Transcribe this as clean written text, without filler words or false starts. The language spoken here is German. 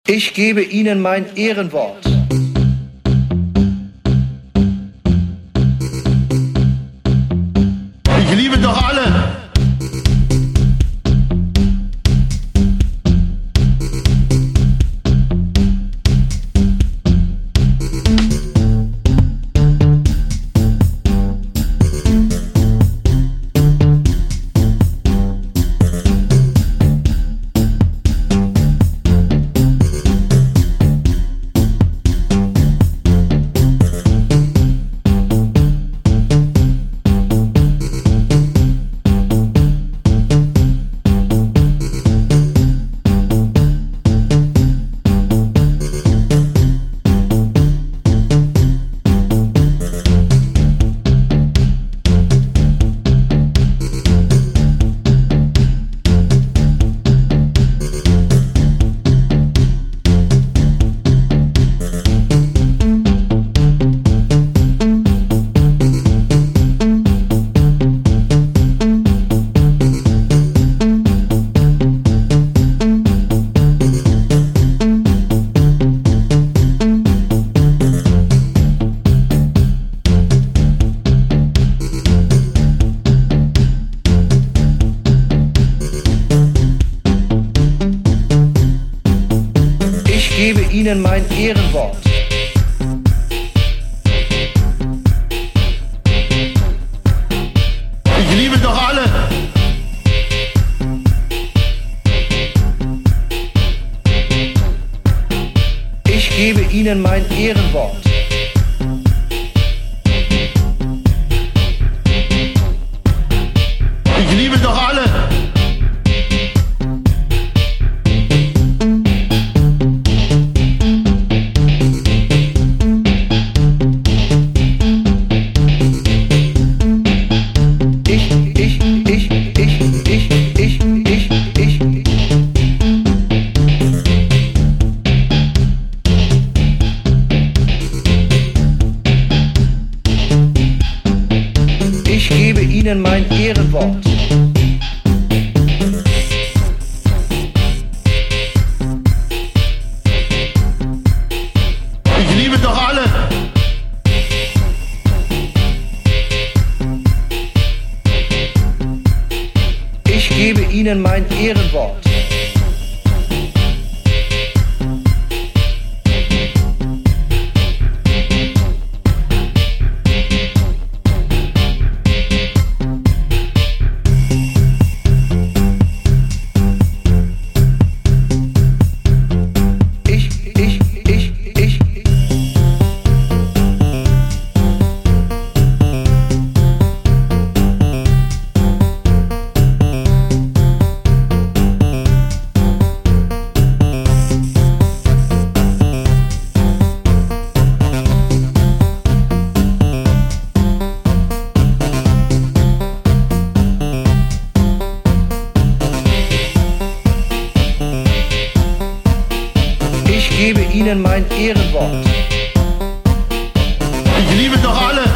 Ich gebe Ihnen mein Ehrenwort. Ich liebe doch alle. Ich gebe Ihnen mein Ehrenwort. Ich liebe doch alle. Ich gebe Ihnen mein Ehrenwort. Ich liebe doch alle. Ich gebe Ihnen mein Ehrenwort. Ich liebe doch alle. Ich gebe Ihnen mein Ehrenwort. Ich gebe Ihnen mein Ehrenwort. Ich liebe doch alle.